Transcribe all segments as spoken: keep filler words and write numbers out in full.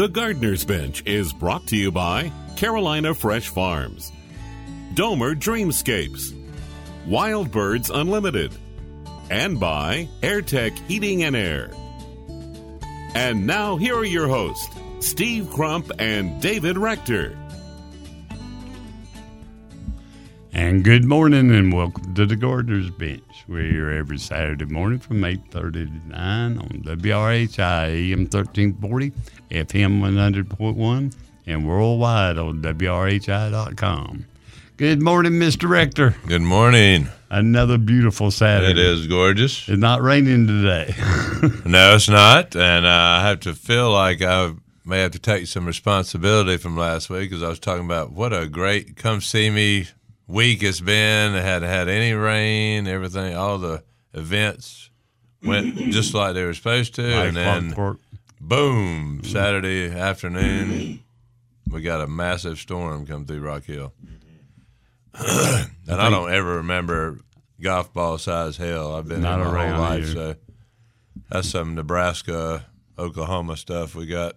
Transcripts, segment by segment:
The Gardener's Bench is brought to you by Carolina Fresh Farms, Domer Dreamscapes, Wild Birds Unlimited, and by AirTech Heating and Air. And now here are your hosts, Steve Crump and David Rector. And good morning and welcome to the Gardener's Bench. We're here every Saturday morning from eight thirty to nine on W R H I A M thirteen forty, F M one hundred point one, and worldwide on W R H I dot com. Good morning, Mister Rector. Good morning. Another beautiful Saturday. It is gorgeous. It's not raining today. No, it's not. And uh, I have to feel like I may have to take some responsibility from last week because I was talking about what a great come see me week it's been. It hadn't had any rain, everything, all the events went just like they were supposed to. Like and then, clockwork. boom, Saturday afternoon, we got a massive storm come through Rock Hill. And I don't ever remember golf ball size hail. I've been Not in my around whole life, here. so that's some Nebraska, Oklahoma stuff we got.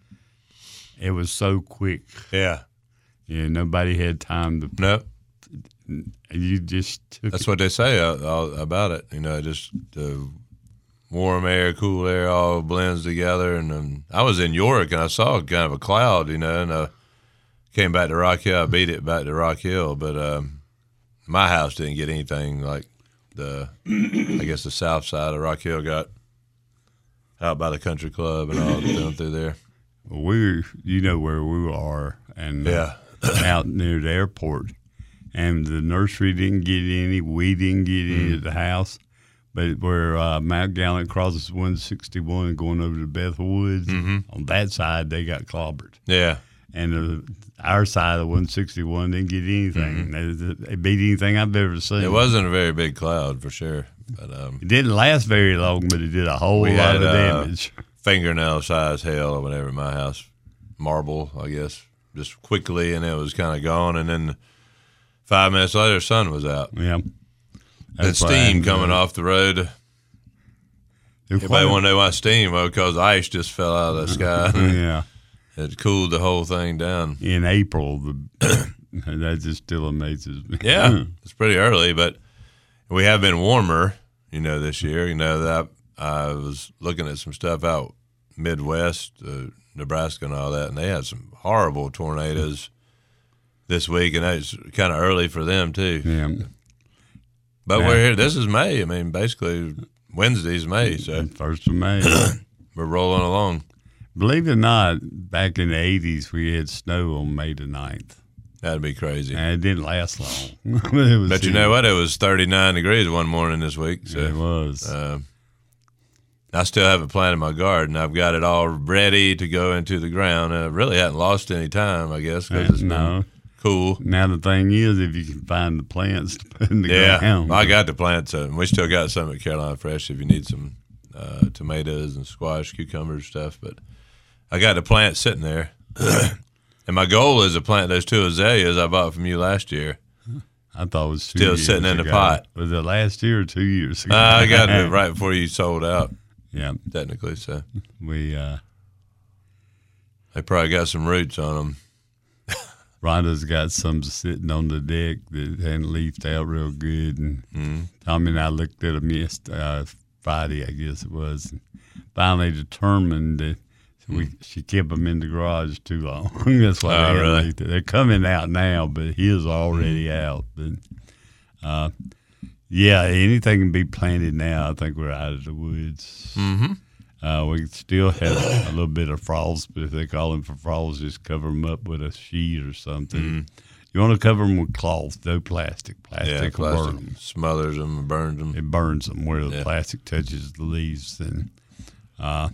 It was so quick. Yeah. Yeah, nobody had time to. No, You just took that's it. what they say uh, all about it. You know, just the warm air, cool air all blends together. And um, I was in York and I saw kind of a cloud, you know, and I came back to Rock Hill. I beat it back to Rock Hill, but um, my house didn't get anything like the, I guess the south side of Rock Hill got out by the country club and all down through there. We're, you know where we are, and uh, Yeah. out near the airport. And the nursery didn't get any. We didn't get any Mm. at the house. But where uh, Mount Gallant crosses one sixty-one going over to Bethel Woods, Mhm. on that side they got clobbered. Yeah. And uh, our side of one sixty-one didn't get anything. They, they beat anything I've ever seen. Mm-hmm. It wasn't a very big cloud for sure, but um, It didn't last very long, but it did a whole We lot had, of uh, damage. fingernail size hail or whatever in my house, marble, I guess, just quickly, and it was kind of gone. And then five minutes later, the sun was out. Yeah. That That's what steam happened. coming off the road. There's Everybody quite- wanted to know why steam, well, because ice just fell out of the sky. Yeah. It cooled the whole thing down. In April, the that just still amazes me. Yeah, it's pretty early, but we have been warmer, you know, this year. You know, that I was looking at some stuff out Midwest, uh, Nebraska and all that, and they had some horrible tornadoes this week, and it's kind of early for them, too. Yeah. But Yeah. we're here. This is May. I mean, basically, Wednesday's May, so First of May. we're rolling along. Believe it or not, back in the eighties, we had snow on May the ninth. That'd be crazy. And it didn't last long. it was But you know what? It was thirty-nine degrees one morning this week. So It was. Uh, I still haven't planted my garden. I've got it all ready to go into the ground. And I really hadn't lost any time, I guess, because it's been no. cool. Now the thing is, if you can find the plants to put in the Yeah, ground. I got the plants. Uh, we still got some at Carolina Fresh if you need some uh, tomatoes and squash, cucumbers, stuff. But I got the plants sitting there. And my goal is to plant those two azaleas I bought from you last year. I thought it was two Still years sitting in the ago. pot. Was it last year or two years ago? Uh, I got it right before you sold out, Yeah. technically. So We, uh, they probably got some roots on them. Rhonda's got some sitting on the deck that hadn't leafed out real good, and Mm-hmm. Tommy and I looked at them yesterday, uh, Friday, I guess it was, and finally determined that we she kept them in the garage too long. That's why Oh, they hadn't really? leafed it. They're coming out now, but his are already out. But uh, yeah, anything can be planted now. I think we're out of the woods. Mm-hmm. Uh, we still have a little bit of frost, but if they call them for frost, just cover them up with a sheet or something. Mm-hmm. You want to cover them with cloth, no plastic. Plastic Yeah, will plastic burn them. smothers them and burns them. It burns them where the Yeah. plastic touches the leaves. And uh,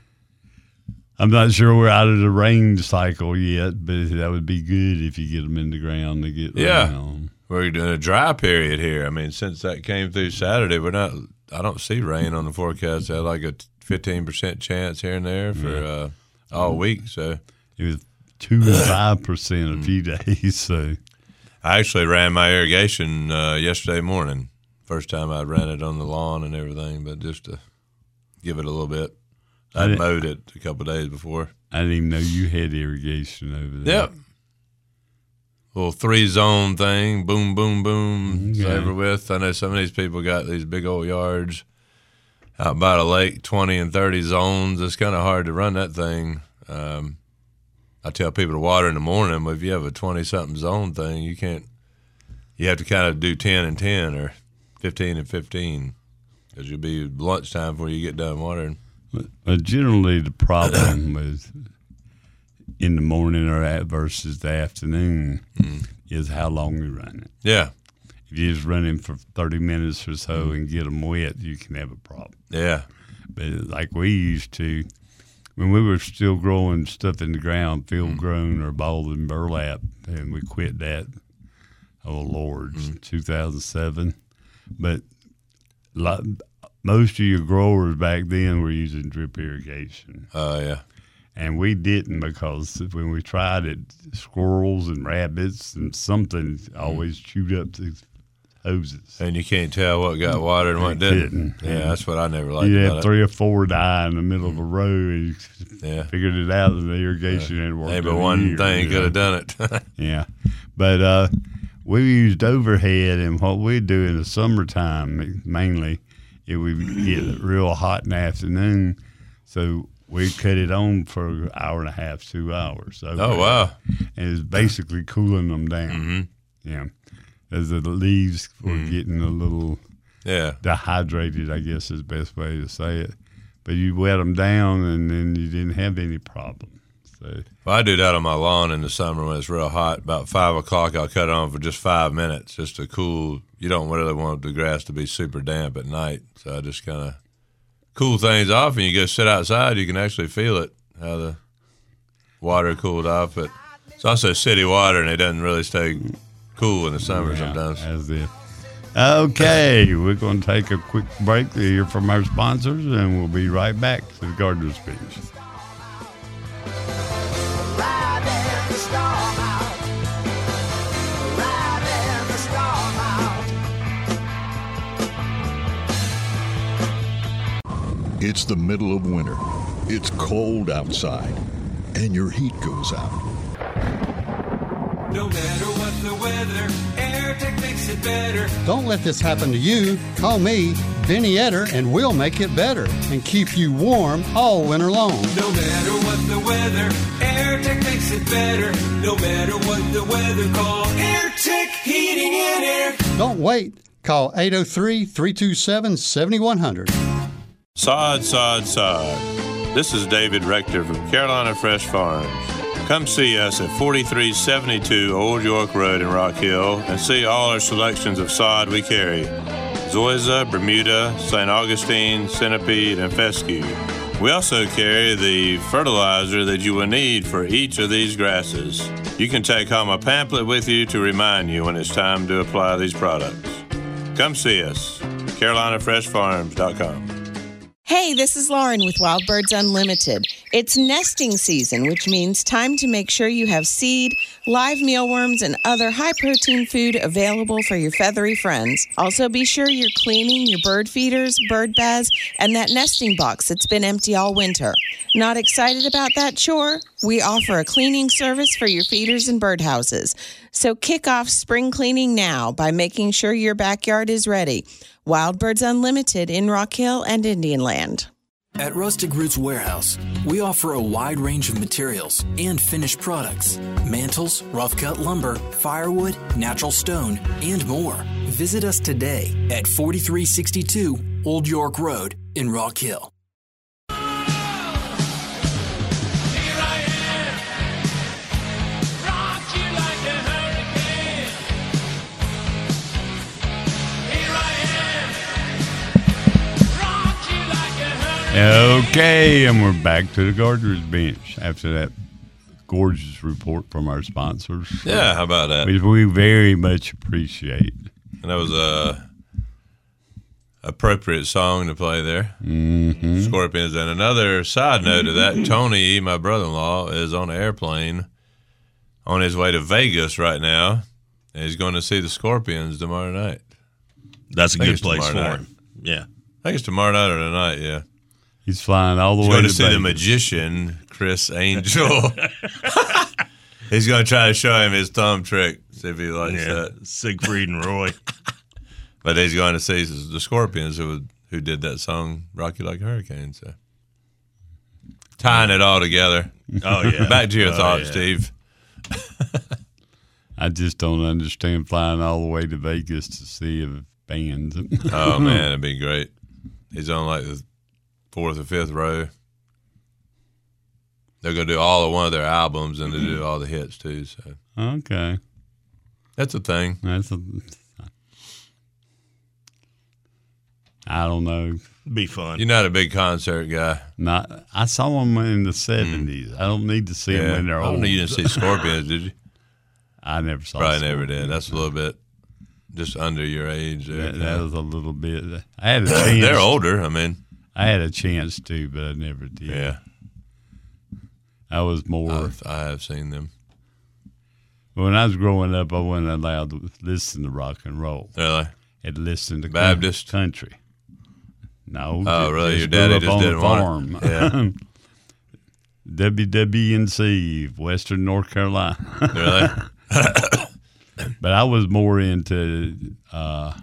I'm not sure we're out of the rain cycle yet, but that would be good if you get them in the ground to get Yeah. rain on. We're doing a dry period here. I mean, since that came through Saturday, we're not. I don't see rain on the forecast. I had like a fifteen percent chance here and there for uh, all week. So It was two and five percent a few days. So I actually ran my irrigation uh, yesterday morning. First time I ran it on the lawn and everything, but just to give it a little bit. I mowed it a couple of days before. I didn't even know you had irrigation over there. Yep. Little three zone thing, boom, boom, boom, Okay. saver width. I know some of these people got these big old yards out by the lake, twenty and thirty zones. It's kind of hard to run that thing. Um, I tell people to water in the morning, but if you have a twenty-something zone thing, you can't. You have to kind of do ten and ten or fifteen and fifteen because you'll be lunchtime before you get done watering. But generally, the problem with in the morning or at versus the afternoon mm. is how long you run it. Yeah. If you just run them for thirty minutes or so mm. and get them wet, you can have a problem. Yeah. But like we used to, when we were still growing stuff in the ground, field mm. grown or balled and burlap, and we quit that, oh, Lord, mm. two thousand seven. But lot, most of your growers back then were using drip irrigation. Oh, uh, yeah. And we didn't because when we tried it, squirrels and rabbits and something always mm. chewed up the hoses. And you can't tell what got watered and what didn't. Yeah, yeah, that's what I never liked you about had it. three or four die in the middle of a row and you yeah. figured it out and the irrigation yeah. had worked. Maybe one year, thing you know? could have done it. Yeah. But uh, we used overhead, and what we'd do in the summertime mainly, it would get real hot in the afternoon, so we cut it on for an hour and a half, two hours. Overhead. Oh, wow. And it's basically cooling them down. Mm-hmm. Yeah. As the leaves were mm. getting a little yeah. dehydrated, I guess is the best way to say it. But you wet them down, and then you didn't have any problem. So, well, I do that on my lawn in the summer when it's real hot. About five o'clock, I'll cut it on for just five minutes, just to cool. You don't really want the grass to be super damp at night, so I just kind of cool things off. And you go sit outside, you can actually feel it, how the water cooled off. But it's also city water, and it doesn't really stay cool in the summer yeah, sometimes. As if. Okay, we're going to take a quick break to hear from our sponsors, and we'll be right back to the Gardener's Bench. It's the middle of winter. It's cold outside, and your heat goes out. No matter what the weather, AirTech makes it better. Don't let this happen to you. Call me, Benny Etter, and we'll make it better and keep you warm all winter long. No matter what the weather, AirTech makes it better. No matter what the weather, call AirTech Heating and Air. Don't wait. Call eight oh three, three two seven, seven one zero zero. Sod, sod, sod. This is David Rector from Carolina Fresh Farms. Come see us at forty-three seventy-two Old York Road in Rock Hill and see all our selections of sod we carry. Zoysia, Bermuda, Saint Augustine, Centipede, and Fescue. We also carry the fertilizer that you will need for each of these grasses. You can take home a pamphlet with you to remind you when it's time to apply these products. Come see us, carolina fresh farms dot com. Hey, this is Lauren with Wild Birds Unlimited. It's nesting season, which means time to make sure you have seed, live mealworms, and other high-protein food available for your feathery friends. Also, be sure you're cleaning your bird feeders, bird baths, and that nesting box that's been empty all winter. Not excited about that chore? We offer a cleaning service for your feeders and birdhouses. So kick off spring cleaning now by making sure your backyard is ready. Wild Birds Unlimited in Rock Hill and Indian Land. At Rustic Roots Warehouse, we offer a wide range of materials and finished products. Mantles, rough-cut lumber, firewood, natural stone, and more. Visit us today at forty-three sixty-two Old York Road in Rock Hill. Okay, and we're back to the Gardener's Bench after that gorgeous report from our sponsors. Yeah, how about that? Which we very much appreciate. And that was a appropriate song to play there. Mm-hmm. Scorpions. And another side note of that, Tony, my brother-in-law, is on an airplane on his way to Vegas right now, and he's going to see the Scorpions tomorrow night. That's a good place for night. him. Yeah. I think it's tomorrow night or tonight, yeah. He's flying all the He's way going to to see Vegas. the magician, Chris Angel. He's going to try to show him his thumb trick, see if he likes Yeah, that. Siegfried and Roy. But he's going to see the Scorpions who who did that song, Rock You Like a Hurricane. So tying it all together. Oh, yeah. Back to your Oh, thoughts, yeah. Steve. I just don't understand flying all the way to Vegas to see a band. Oh, man, it'd be great. He's on like the fourth or fifth row. They're going to do all of one of their albums and they do all the hits too. So Okay. that's a thing. That's a. I don't know. Be fun. You're not a big concert guy. Not. I saw them in the seventies. I don't need to see them when they're I don't old. know you didn't see Scorpions, did you? I never saw. Probably Scorpions. never did. That's a little bit just under your age there. That, that was a little bit. I had a chance. They're older. I mean, I had a chance to, but I never did. yeah. I was more. I've, I have seen them. When I was growing up, I wasn't allowed to listen to rock and roll. Really? Had to listen to Baptist? country. No. Oh, ju- really? Your grew daddy up just on didn't the want farm. it? Yeah. W W N C, Western North Carolina. Really? But I was more into uh,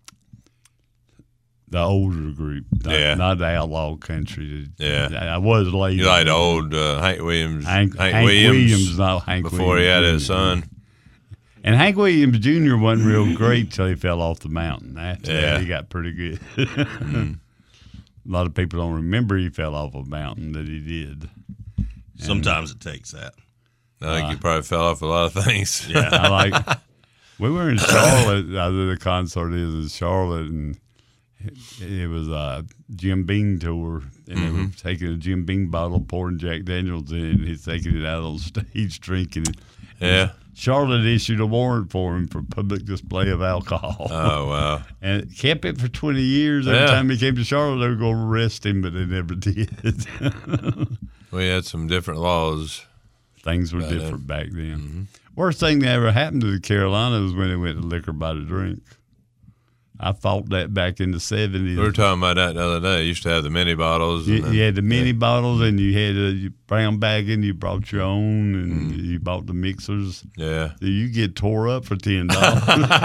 the older group, not, Yeah. not the outlaw country. Yeah. I, I was late. You like the old uh, Hank Williams? Hank, Hank, Hank Williams, Williams, not Hank before he had Williams his Junior son. And Hank Williams Junior wasn't real great till he fell off the mountain. After Yeah. that, he got pretty good. Mm. A lot of people don't remember he fell off a mountain that he did. Sometimes it takes that. I think he probably fell off a lot of things. Yeah. I like. We were in Charlotte. uh, the concert is in Charlotte, and it, it was a Jim Beam tour, and they were taking a Jim Beam bottle, pouring Jack Daniels in, and he's taking it out on stage, drinking it. Yeah. Charlotte issued a warrant for him for public display of alcohol. Oh, wow. And it kept it for twenty years. Every Yeah. time he came to Charlotte, they were going to arrest him, but they never did. We had some different laws. Things were Back then. different back then. Worst thing that ever happened to the Carolinas was when they went to liquor by the drink. I fought that back in the seventies. We were talking about that the other day. You used to have the mini bottles. You, and then- you had the mini bottles, and you had a brown bag, and you brought your own, and you bought the mixers. Yeah. So you get tore up for ten dollars.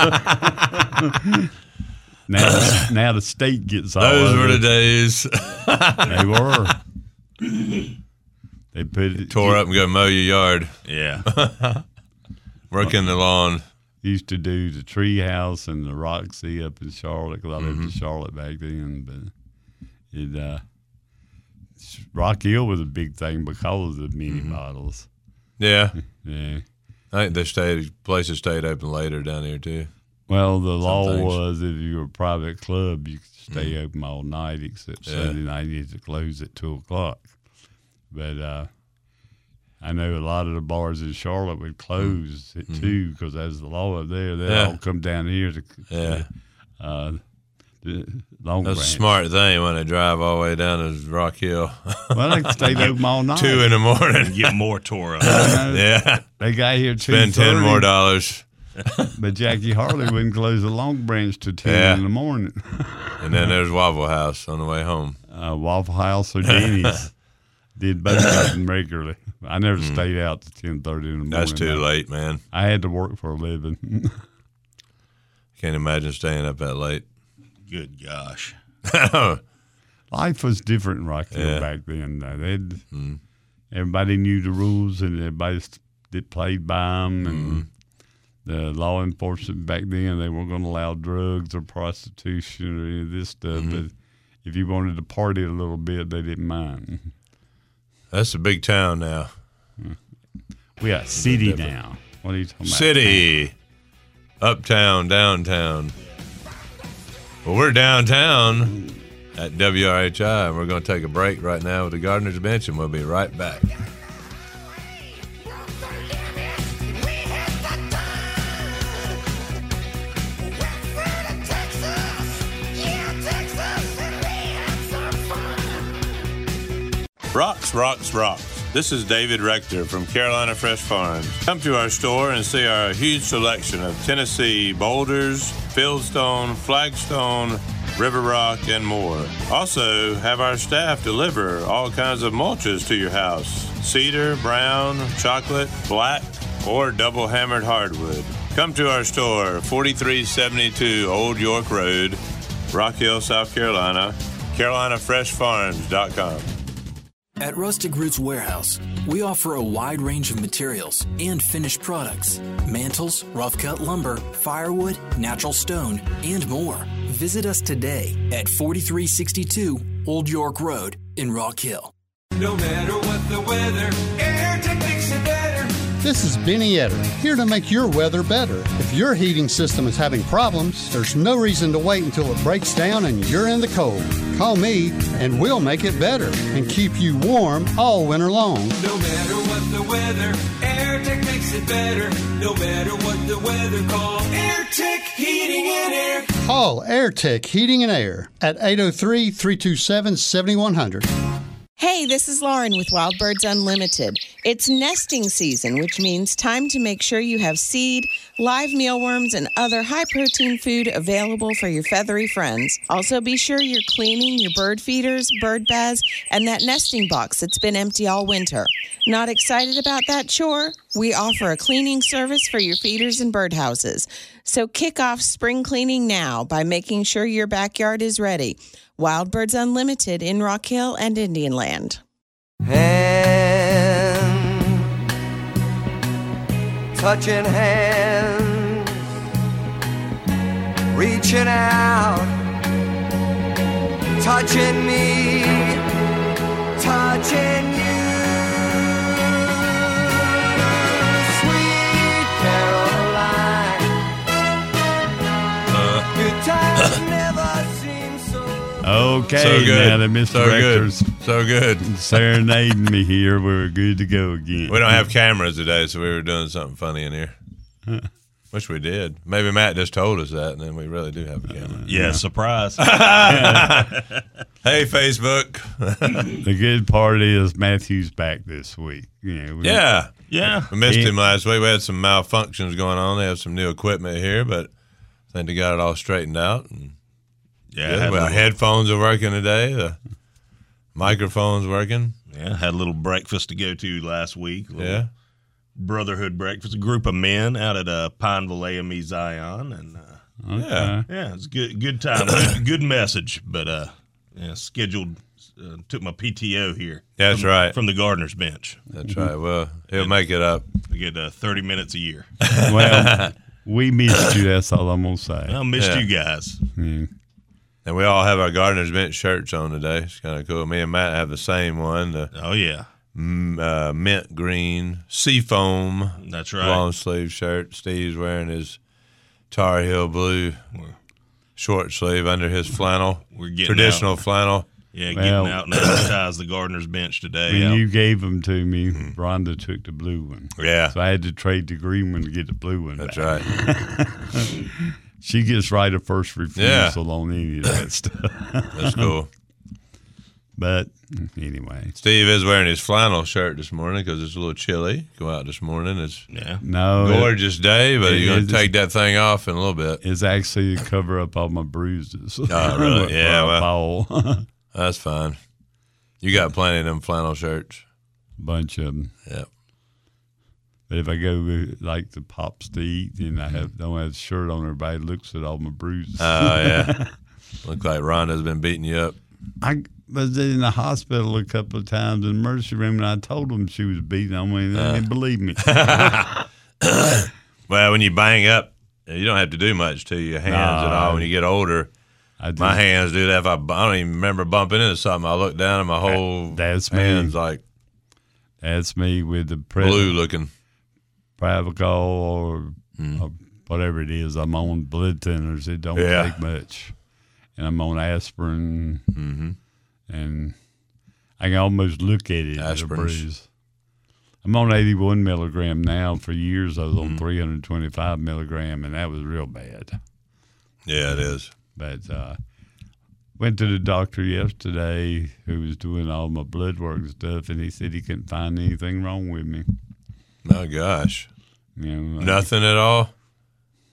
now, the, now the state gets all Those of were the it. days. They were. They put it Tore up and go mow your yard. Yeah. Working the lawn. Used to do the Tree House and the Roxy up in Charlotte because I lived in Charlotte back then. But it uh, Rock Hill was a big thing because of the mini bottles. Yeah. Yeah. I think they stayed, places stayed open later down here, too. Well, the law things. was if you were a private club, you could stay open all night, except Yeah. Sunday night you had to close at two o'clock. But uh, I know a lot of the bars in Charlotte would close at two because there's the law up there. They Yeah. all come down here to Yeah. uh, the Long That's a Branch. smart thing when they drive all the way down to Rock Hill. Well, they stayed open all night. Two in the morning. Get more tore up. Yeah. They got here two Spend ten thirty, more dollars. But Jackie Harley wouldn't close the Long Branch till ten Yeah. in the morning. And then there's Waffle House on the way home. Uh, Waffle House or Denny's did both of them regularly. I never stayed out to ten thirty in the morning. That's too late, man. I had to work for a living. Can't imagine staying up that late. Good gosh. Life was different in Rock Hill Yeah. back then. though. They'd, Everybody knew the rules, and everybody s- that played by them. And the law enforcement back then, they weren't going to allow drugs or prostitution or any of this stuff. But if you wanted to party a little bit, they didn't mind. That's a big town now. We got city now. What are you talking about? City. Uptown, downtown. Well, we're downtown at W R H I, and we're going to take a break right now with the Gardener's Bench, and we'll be right back. Rocks, rocks, rocks. This is David Rector from Carolina Fresh Farms. Come to our store and see our huge selection of Tennessee boulders, fieldstone, flagstone, River Rock, and more. Also, have our staff deliver all kinds of mulches to your house. Cedar, brown, chocolate, black, or double hammered hardwood. Come to our store, forty-three seventy-two Old York Road, Rock Hill, South Carolina, carolina fresh farms dot com. At Rustic Roots Warehouse, we offer a wide range of materials and finished products. Mantles, rough-cut lumber, firewood, natural stone, and more. Visit us today at forty-three sixty-two Old York Road in Rock Hill. No matter what the weather, AirTech makes it better. This is Benny Etter, here to make your weather better. If your heating system is having problems, there's no reason to wait until it breaks down and you're in the cold. Call me and we'll make it better and keep you warm all winter long. No matter what the weather, AirTech makes it better. No matter what the weather, call AirTech Heating and Air. Call AirTech Heating and Air at eight oh three, three two seven, seven one zero zero. Hey, this is Lauren with Wild Birds Unlimited. It's nesting season, which means time to make sure you have seed, live mealworms, and other high-protein food available for your feathery friends. Also, be sure you're cleaning your bird feeders, bird baths, and that nesting box that's been empty all winter. Not excited about that chore? We offer a cleaning service for your feeders and birdhouses. So kick off spring cleaning now by making sure your backyard is ready. Wild Birds Unlimited in Rock Hill and Indian Land. Hand, touching hands, reaching out, touching me, touching you. Sweet Caroline, Uh. good times never seem so. Okay, So good. now that Mister So good. Rector's So good. serenading me here, we're good to go again. We don't have cameras today, so we were doing something funny in here. Wish we did. Maybe Matt just told us that, and then we really do have a camera. Yeah, surprise. Hey, Facebook. The good part is Matthew's back this week. You know, we- Yeah. Yeah. We missed He- him last week. We had some malfunctions going on. They have some new equipment here, but I think they got it all straightened out. And Yeah. yeah, had a well, little- headphones are working today. The microphone's working. Yeah, had a little breakfast to go to last week. A little Yeah. brotherhood breakfast. A group of men out at uh, Pineville A M E Zion, and uh, Okay. Yeah. yeah, it's good. Good time. good, good message, but uh, yeah, scheduled. Uh, took my P T O here. That's from, right. from the Gardener's bench. That's right. Well, he'll make it up. I get uh, thirty minutes a year. Well, we missed you. That's all I'm gonna say. I missed Yeah. you guys. Yeah. And we all have our Gardener's Bench shirts on today. It's kind of cool. Me and Matt have the same one, the Oh yeah, mm, uh, mint green seafoam that's right. long sleeve shirt. Steve's wearing his Tar Heel blue We're- short sleeve under his flannel, We're getting traditional out. flannel. Yeah, Well- getting out and advertise the Gardener's bench today. When Yeah. you gave them to me, Rhonda took the blue one. Yeah, So I had to trade the green one to get the blue one. that's back. right. She gets right of first refusal on any of that stuff. That's cool. But anyway, Steve is wearing his flannel shirt this morning because it's a little chilly. Go out this morning. It's yeah. no, it- gorgeous day, but it you're going is- to take that thing off in a little bit. it's actually to cover up all my bruises. Oh, really? Yeah, well. well. That's fine. You got plenty of them flannel shirts. Bunch of them. Yep. But if I go with, like the Pops to eat and I have don't have a shirt on, everybody looks at all my bruises. Oh, yeah. Look like Rhonda's been beating you up. I was in the hospital a couple of times in the emergency room, and I told them she was beating on me, and they didn't believe me. Well, when you bang up, you don't have to do much to your hands No. at all. When you get older, I just, my hands do that. If I, I don't even remember bumping into something. I look down and my whole that's me. hands like That's me with the blue looking. Pravachol or, or whatever it is. I'm on blood thinners. It don't Yeah. take much. And I'm on aspirin. Mm-hmm. And I can almost look at it as a Aspirins. bruise. I'm on eighty-one milligram now. For years, I was Mm-hmm. on three hundred twenty-five milligram, and that was real bad. Yeah, it is. But uh, went to the doctor yesterday who was doing all my blood work and stuff, and he said he couldn't find anything wrong with me. My gosh. You know, like, Nothing at all?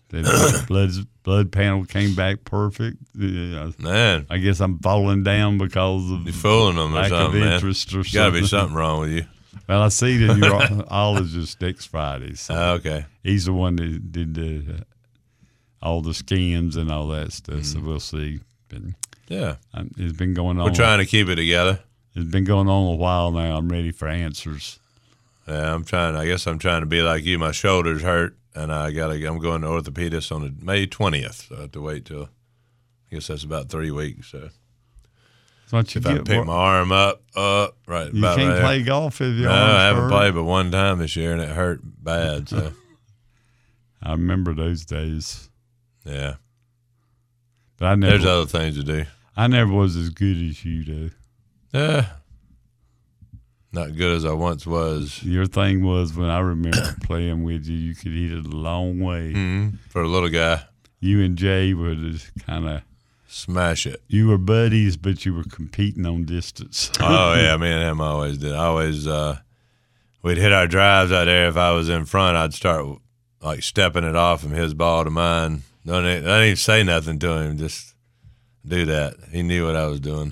The blood blood panel came back perfect. Uh, Man, I guess I'm falling down because of you're fooling them or lack something, of man. interest or Got to be something. something wrong with you. Well, I see that your ologist next Friday. So Oh, okay. he's the one that did the, uh, all the scans and all that stuff. So we'll see. But, Yeah. um, it's been going on. We're trying to keep it together. It's been going on a while now. I'm ready for answers. Yeah, I'm trying. I guess I'm trying to be like you. My shoulders hurt, and I got to. I'm going to orthopedist on the May twentieth. So I have to wait till. I guess that's about three weeks. So So what you if get, I pick my arm up, up, right, you about can't right play there. golf if your No, arm's I haven't hurt. played but one time this year, and it hurt bad. So I remember those days. yeah, But I never. there's other things to do. I never was as good as you, though. Yeah, not good as I once was. Your thing was when I remember playing with you, you could hit it a long way. Mm-hmm. For a little guy, You and Jay were just kind of. smash it. You were buddies, but you were competing on distance. Oh yeah, me and him always did. I always uh, we'd hit our drives out there. If I was in front, I'd start like stepping it off from his ball to mine. Don't even, I didn't even say nothing to him. Just do that. He knew what I was doing.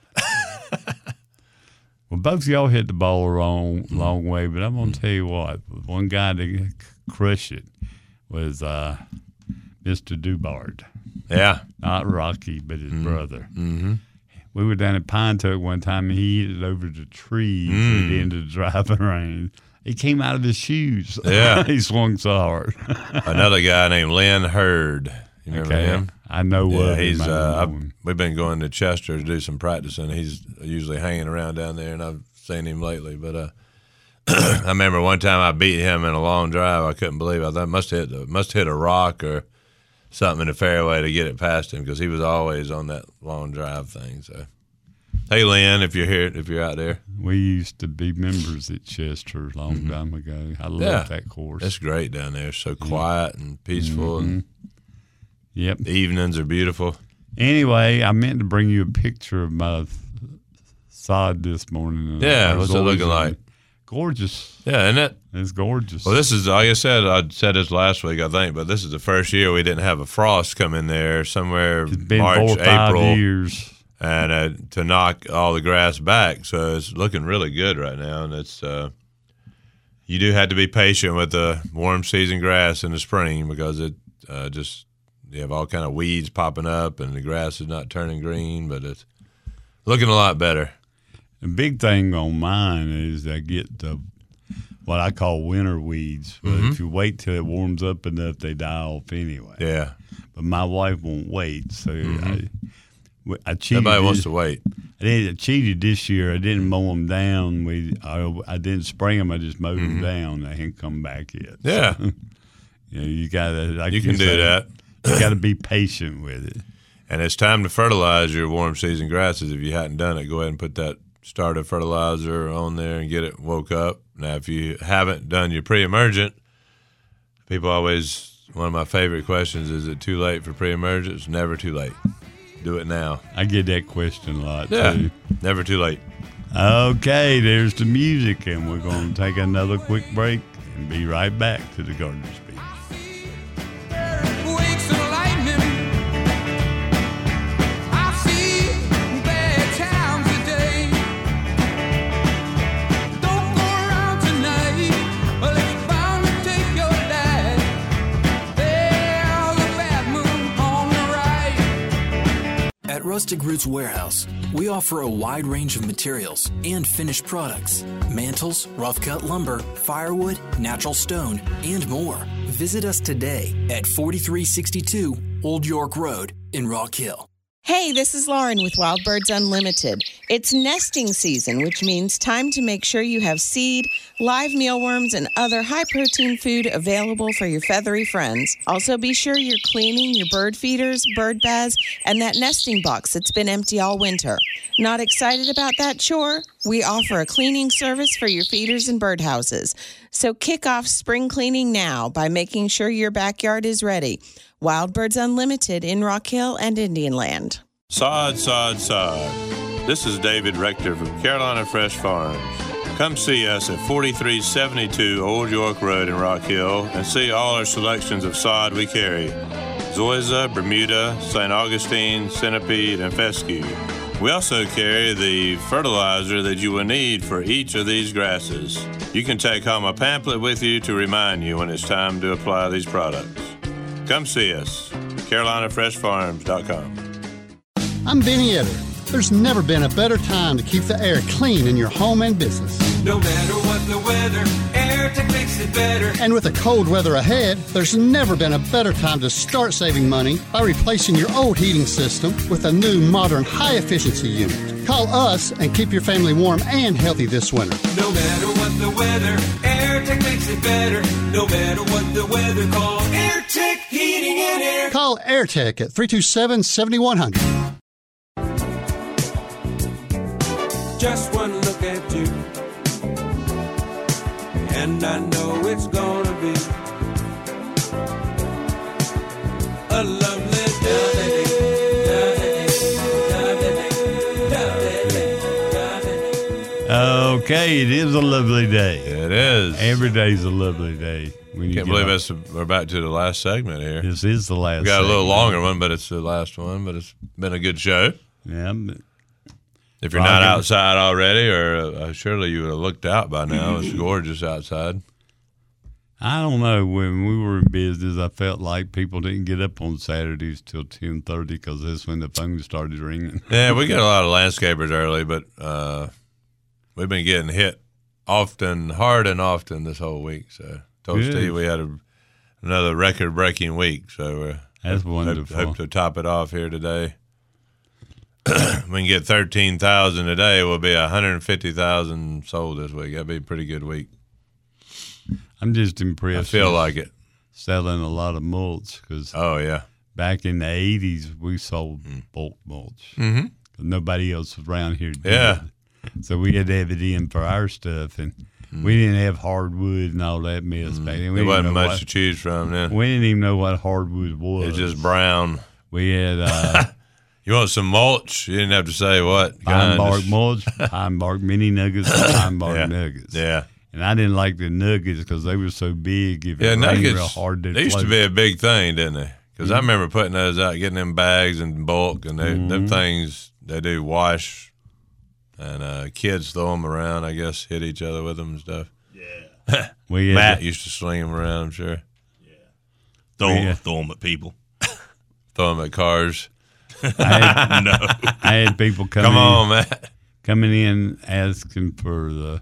Well, both of y'all hit the ball a long, long way, but I'm going to tell you what. One guy that crushed it was uh, Mister Dubard. Yeah. Not Rocky, but his brother. Mm-hmm. We were down at Pine Tuck one time, and he hit it over the trees Mm. at the end of the driving range. It came out of his shoes. Yeah. He swung so hard. Another guy named Lynn Hurd. You remember Okay. him? I know Yeah, of him. he's. I don't Uh, know I've, him. we've been going to Chester to do some practicing. He's usually hanging around down there, and I've seen him lately. But uh, I remember one time I beat him in a long drive. I couldn't believe it. I thought I must hit the, must hit a rock or something in the fairway to get it past him because he was always on that long drive thing. So, hey, Lynn, if you're here, if you're out there, We used to be members at Chester a long time ago. I love Yeah. that course. it's great down there. It's so quiet and peaceful, and Yep. the evenings are beautiful. Anyway, I meant to bring you a picture of my sod this morning. Yeah, I was what's it looking always- like? Gorgeous. Yeah, isn't it? It's gorgeous. Well, this is, like I said, I said this last week, I think, but this is the first year we didn't have a frost come in there somewhere It's been March, four or five April, years. and uh, to knock all the grass back. So it's looking really good right now. And it's, uh, you do have to be patient with the warm season grass in the spring because it uh, just, you have all kind of weeds popping up and the grass is not turning green, but it's looking a lot better. The big thing on mine is I get the what I call winter weeds. But Mhm. if you wait till it warms up enough, they die off anyway. Yeah. But my wife won't wait, so I, I cheated. Nobody wants this- to wait. I, did, I cheated this year. I didn't mow them down. We I, I didn't spray them. I just mowed them down. They ain't come back yet. Yeah. So, you know, you gotta. Like You can do say, that. You got to be patient with it. And it's time to fertilize your warm season grasses. If you hadn't done it, go ahead and put that starter fertilizer on there and get it woke up. Now, if you haven't done your pre-emergent, people always, one of my favorite questions, is it too late for pre-emergent? It's never too late. Do it now. I get that question a lot Yeah, too. never too late. Okay, there's the music, and we're going to take another quick break and be right back to the Gardener's Speech. Wakes of lightning. I see bad times today. Don't go around tonight, or it's bound to take your life. There's a bad moon on the right. At Rustic Roots Warehouse, we offer a wide range of materials and finished products. Mantles, rough-cut lumber, firewood, natural stone, and more. Visit us today at forty-three sixty-two Old York Road in Rock Hill. Hey, this is Lauren with Wild Birds Unlimited. It's nesting season, which means time to make sure you have seed, live mealworms, and other high-protein food available for your feathery friends. Also, be sure you're cleaning your bird feeders, bird baths, and that nesting box that's been empty all winter. Not excited about that chore? We offer a cleaning service for your feeders and birdhouses. So kick off spring cleaning now by making sure your backyard is ready. Wild Birds Unlimited in Rock Hill and Indian Land. Sod, sod, sod. This is David Rector from Carolina Fresh Farms. Come see us at forty-three seventy-two Old York Road in Rock Hill and see all our selections of sod we carry. Zoysia, Bermuda, Saint Augustine, Centipede, and Fescue. We also carry the fertilizer that you will need for each of these grasses. You can take home a pamphlet with you to remind you when it's time to apply these products. Come see us, Carolina Fresh Farms dot com. I'm Benny Etter. There's never been a better time to keep the air clean in your home and business. No matter what the weather, AirTech makes it better. And with the cold weather ahead, there's never been a better time to start saving money by replacing your old heating system with a new, modern, high-efficiency unit. Call us and keep your family warm and healthy this winter. No matter what the weather, AirTech makes it better. No matter what the weather, call AirTech Heating and Air. Call AirTech at three two seven, seven one zero zero. Just one look at you, and I know it's gonna be a lovely day. Okay, it is a lovely day. It is. Every day's a lovely day. When you Can't get believe up. us. We're back to the last segment here. This is the last We got a little segment. longer one, but it's the last one. But it's been a good show. Yeah, but If you're not Rocking. outside already, or uh, surely you would have looked out by now. It's gorgeous outside. I don't know. When we were in business, I felt like people didn't get up on Saturdays till ten thirty because that's when the phone started ringing. Yeah, we get a lot of landscapers early, but uh, we've been getting hit often, hard and often this whole week. So, told Good. Steve we had a, another record-breaking week. So, uh, That's hope, wonderful. Hope to top it off here today. We can get thirteen thousand today. We'll be one hundred fifty thousand sold this week. That'd be a pretty good week. I'm just impressed. I feel with like it. Selling a lot of mulch because Oh, yeah. back in the eighties, we sold bulk mulch. Mhm. Nobody else was around here did. Yeah. So we had to have it in for our stuff, and we didn't have hardwood and all that mess back then. We There didn't wasn't know much what- to choose from then. We didn't even know what hardwood was. It's just brown. We had uh, You want some mulch? You didn't have to say what. pine kind, bark just- mulch, pine bark mini nuggets, and pine bark Yeah. nuggets. Yeah. And I didn't like the nuggets because they were so big. If it Yeah, rained nuggets. real hard, they'd They used to float. be a big thing, didn't they? Because I remember putting those out, getting them bags in bulk, and they, them things, they do wash, and uh, kids throw them around, I guess, hit each other with them and stuff. Yeah. We had Matt to- used to sling them around, I'm sure. Throw, Yeah. them, throw them at people. Throw them at cars. I had, No. I had people coming Come in, on, Matt. coming in asking for the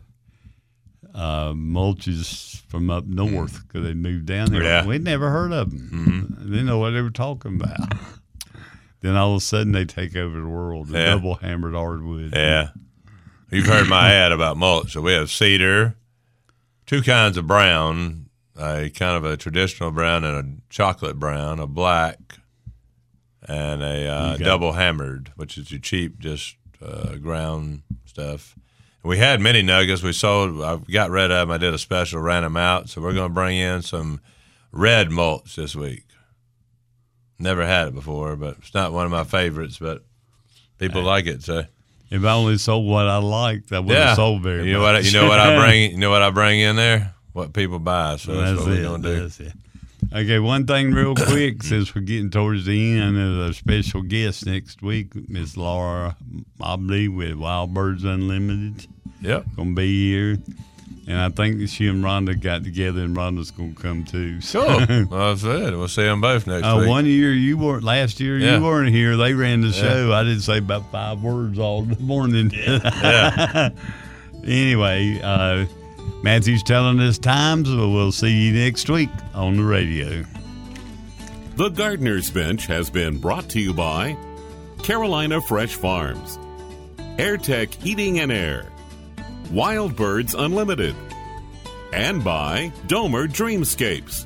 uh, mulches from up north because they moved down there. Yeah. We'd never heard of them. They didn't know what they were talking about. Then all of a sudden they take over the world. The Yeah. double hammered hardwood. Yeah. You've heard my ad about mulch. So we have cedar, two kinds of brown, a kind of a traditional brown and a chocolate brown, a black, and a uh, Okay. double hammered, which is your cheap, just uh, ground stuff. We had mini nuggets. We sold. I got rid of them. I did a special, ran them out. So we're going to bring in some red mulch this week. Never had it before, but it's not one of my favorites. But people like it. So If I only sold what I liked, I wouldn't yeah, have sold very you know much. what? You know what I bring. You know what I bring in there. What people buy. So that's, That's what we're it. going to do. That's it. Okay, one thing real quick, since we're getting towards the end, there's a special guest next week, Miss Laura Mobley with Wild Birds Unlimited. Yep. Gonna be here. And I think that she and Rhonda got together, and Rhonda's gonna come too. So, Cool. Well, that's it. We'll see them both next uh, week. one year you weren't. Last year Yeah. you weren't here. They ran the show. I didn't say about five words all the morning. Yeah. Anyway, uh, Matthew's telling us times. So we'll see you next week on the radio. The Gardener's Bench has been brought to you by Carolina Fresh Farms, AirTech Heating and Air, Wild Birds Unlimited, and by Domer Dreamscapes.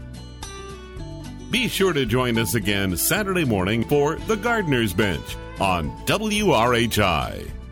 Be sure to join us again Saturday morning for The Gardener's Bench on W R H I.